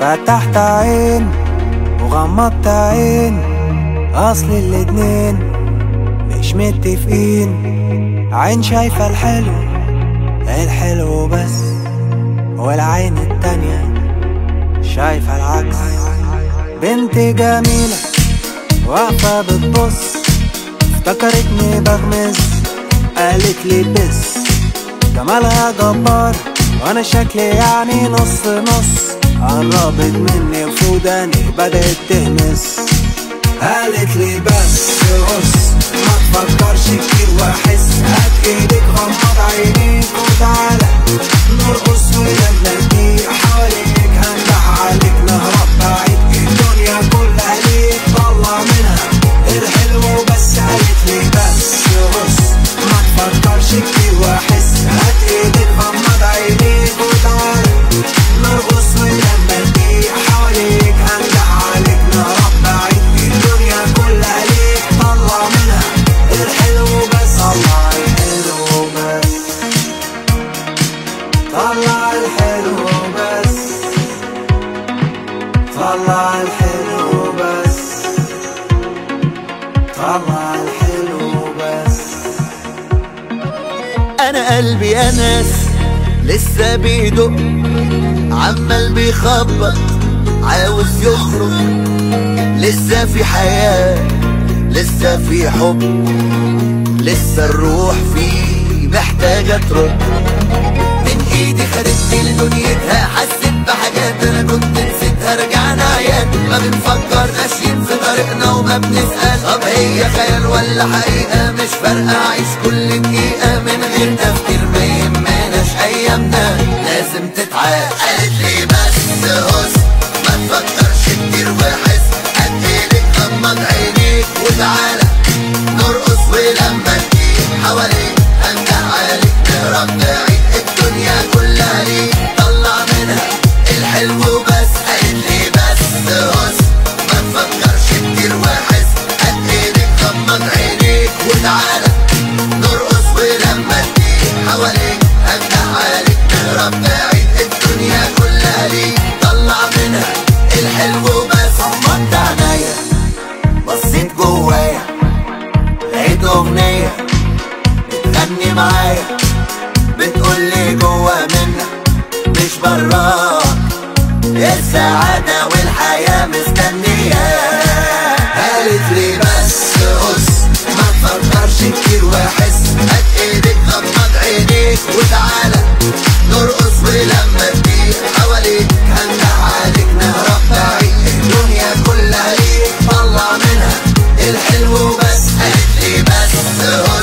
فتحت عين وغمضت عين، اصل الاتنين مش متفقين. عين شايفة الحلو الحلو بس، والعين التانية شايفة العكس. بنت جميلة واقفة بتبص، افتكرتني بغمز قالت لي بس. جمالها جبار وانا شكلي يعني نص نص، قربت مني وفوداني بدأت تهمس. قالت لي بس قص ما تفكرش كتير واحس، هات ايدك غمض عينيك وتعالى نرقص ونبلدي حواليك، هندح عليك نهرب بعيد الدنيا كلها ليك، طلع منها الحلو بس. قالت لي بس قص ما تفكرش كتير واحس، هات ايدك غمض عينيك وتعالى نرقص ونبلدي حواليك، هندح عليك نهرب بعيد الدنيا كلها ليك، طلع منها الحلو بس. طلع الحلو بس، طلع الحلو بس، طلع الحلو بس، طلع الحلو بس. انا قلبي يا ناس لسه بيدق، عمال بيخبط عاوز يخرج، لسه في حياة لسه في حب، لسه الروح فيه محتاجة ترد. من ايدي خدتني لدنيتها، حسيت بحاجات انا كنت نسيتها، رجعنا عيان ما بنفكر ماشيين في طريقنا وما بنسأل طب هي خيال ولا حقيقة، مش فارقة اعيش كل دقيقة من غير تفكير، ما يهمناش ايامنا لازم تتعاش. قالت لي بس هس ما تفكرش كتير وحس، هات ايدك غمض عينيك وتعالى نرقص ولما تجيب حواليك هندق عليك نهرب بعيد الدنيا كلها ليك، طلع منها الحلو بس. قالت لي بس هس ما تفكرش كتير وحس، هات ايدك غمض عينيك وتعالى نرقص ولما تجيب حواليك هندق عليك نهرب بعيد الدنيا كلها ليك، طلع منها الحلو بس. غمضت عينيا بصيت جوايا لقيت اغنية بتغني معايا، بتقولي جوا منك مش براك، السعادة والحياة مستنياك. قالت لي بس قص ما تفكرش كتير واحس، هات ايدك غمض عينيك وتعالى نرقص ولما تجيب حواليك هندح عليك نهرب بعيد الدنيا كلها ليك، طلع منها الحلو بس. قالت لي بس